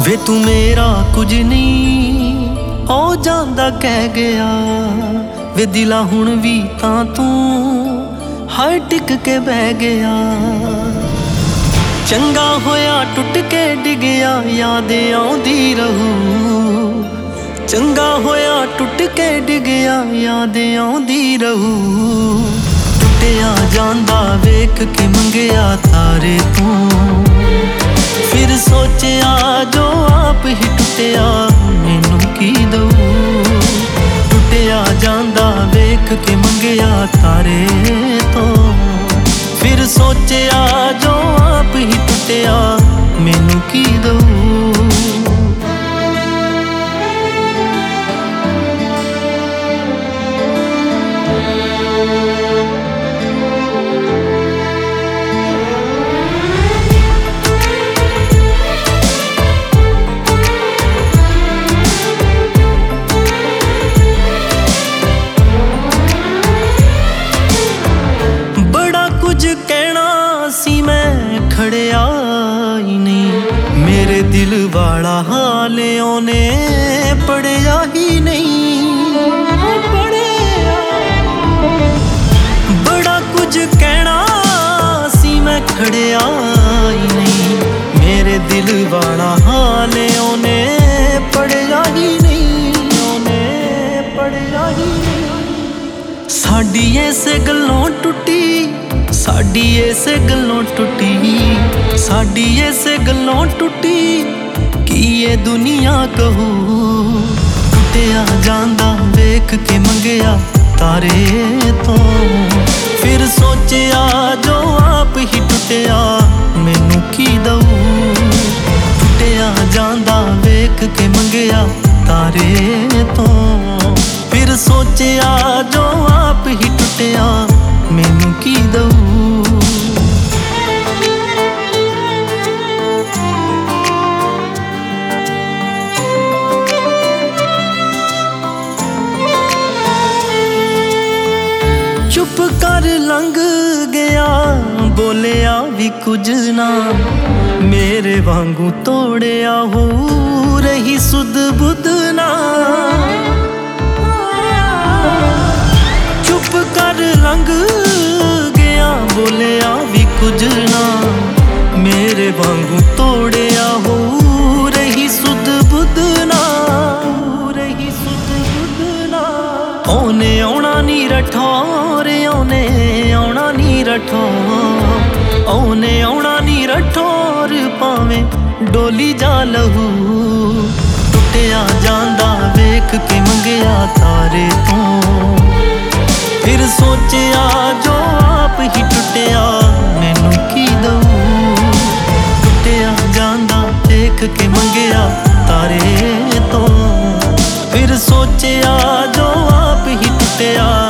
ਵੇ ਤੂੰ ਮੇਰਾ ਕੁਝ ਨਹੀਂ ਉਹ ਜਾਂਦਾ ਕਹਿ ਗਿਆ। ਵੇ ਦਿਲਾ ਹੁਣ ਵੀ ਤਾਂ ਤੂੰ ਹਰ ਟਿਕ ਕੇ ਬਹਿ ਗਿਆ। ਚੰਗਾ ਹੋਇਆ ਟੁੱਟ ਕੇ ਡਿੱਗਿਆ ਯਾਦ ਆਉਂਦੀ ਰਹੂ। ਚੰਗਾ ਹੋਇਆ ਟੁੱਟ ਕੇ ਡਿੱਗਿਆ ਯਾਦ ਆਉਂਦੀ ਰਹੂ। ਟੁੱਟਿਆ ਜਾਂਦਾ ਵੇਖ ਕੇ ਮੰਗਿਆ ਤਾਰੇ ਤੂੰ। ਫਿਰ ਸੋਚਿਆ ਜੋ ਆਪ ਹੀ ਟੁੱਟਿਆ ਮੈਨੂੰ ਕੀ ਦਊ। ਟੁੱਟਿਆ ਜਾਂਦਾ ਵੇਖ ਕੇ ਮੰਗਿਆ ਤਾਰੇ ਤੋਂ। ਫਿਰ ਸੋਚਿਆ ਜੋ ਆਪ ਹੀ ਟੁੱਟਿਆ ਮੈਨੂੰ ਕੀ ਦਊ। ਕਹਿਣਾ ਸੀ ਮੈਂ ਖੜਿਆ ਹੀ ਨਹੀਂ। ਮੇਰੇ ਦਿਲ ਵਾਲਾ ਹਾਲ ਉਹਨੇ ਪੜਿਆ ਹੀ ਨਹੀਂ। ਬੜਾ ਕੁਝ ਕਹਿਣਾ ਸੀ ਮੈਂ ਖੜਿਆ ਹੀ ਨਹੀਂ। ਮੇਰੇ ਦਿਲ ਵਾਲਾ ਹਾਲ ਉਹਨੇ ਪੜਿਆ ਹੀ ਨਹੀਂ। ਉਹਨੇ ਪੜਿਆ ਹੀ ਨਹੀਂ। ਸਾਡੀ ਇਸੇ ਗੱਲੋਂ ਟੁੱਟੀ, ਸਾਡੀ ਇਸੇ ਗੱਲੋਂ ਟੁੱਟੀ, ਸਾਡੀ ਇਸੇ ਗੱਲੋਂ ਟੁੱਟੀ। ਕੀ ਇਹ ਦੁਨੀਆ ਕਹੂ। ਟੁੱਟਿਆ ਜਾਂਦਾ ਵੇਖ ਕੇ ਮੰਗਿਆ ਤਾਰੇ ਤੋਂ। ਫਿਰ ਸੋਚਿਆ ਜੋ ਆਪ ਹੀ ਟੁੱਟਿਆ ਮੈਨੂੰ ਕੀ ਦਊ। ਟੁੱਟਿਆ ਜਾਂਦਾ ਵੇਖ ਕੇ ਮੰਗਿਆ ਤਾਰੇ ਤੋਂ। ਫਿਰ ਸੋਚਿਆ ਜੋ ਆਪ ਹੀ ਟੁੱਟਿਆ ਮੈਨੂੰ ਕੀ ਦਊ। ਚੁੱਪ ਕਰ ਲੰਘ ਗਿਆ ਬੋਲਿਆ ਵੀ ਕੁਝ ਨਾ। ਮੇਰੇ ਵਾਂਗੂ ਤੋੜਿਆ ਹੋ ਰਹੀ ਸੁਧ ਬੁੱਧ ਨਾ। ਚੁੱਪ ਕਰ ਲੰਘ ਗਿਆ ਬੋਲਿਆ ਵੀ ਕੁਝ ਨਾ। ਮੇਰੇ ਵਾਂਗੂ ਤੋੜਿਆ ਹੋ ਰਹੀ ਸੁਧ ਬੁੱਧ ਨਾ। ਰਹੀ ਸੁਧ ਬੁੱਧ ਨਾ। ਉਹਨੇ ਆਉਣਾ ਨੀ ਰਠੌਰ, ਉਹਨੇ ਆਉਣਾ ਨੀ ਰਠੌਰ। ਉਹਨੇ ਆਉਣਾ ਨੀ ਰਠੌਰ ਭਾਵੇਂ ਡੋਲੀ ਜਾ ਲਹੂ। ਟੁੱਟਿਆ ਜਾਂਦਾ ਵੇਖ ਕੇ ਮੰਗਿਆ ਤਾਰੇ ਤੋਂ। ਫਿਰ ਸੋਚਿਆ ਜੋ ਆਪ ਹੀ ਟੁੱਟਿਆ ਮੈਨੂੰ ਕੀ ਦਊ। ਟੁੱਟਿਆ ਜਾਂਦਾ ਦੇਖ ਕੇ ਮੰਗਿਆ ਤਾਰੇ ਤੋਂ। ਫਿਰ ਸੋਚਿਆ ਜੋ ਆਪ ਹੀ ਟੁੱਟਿਆ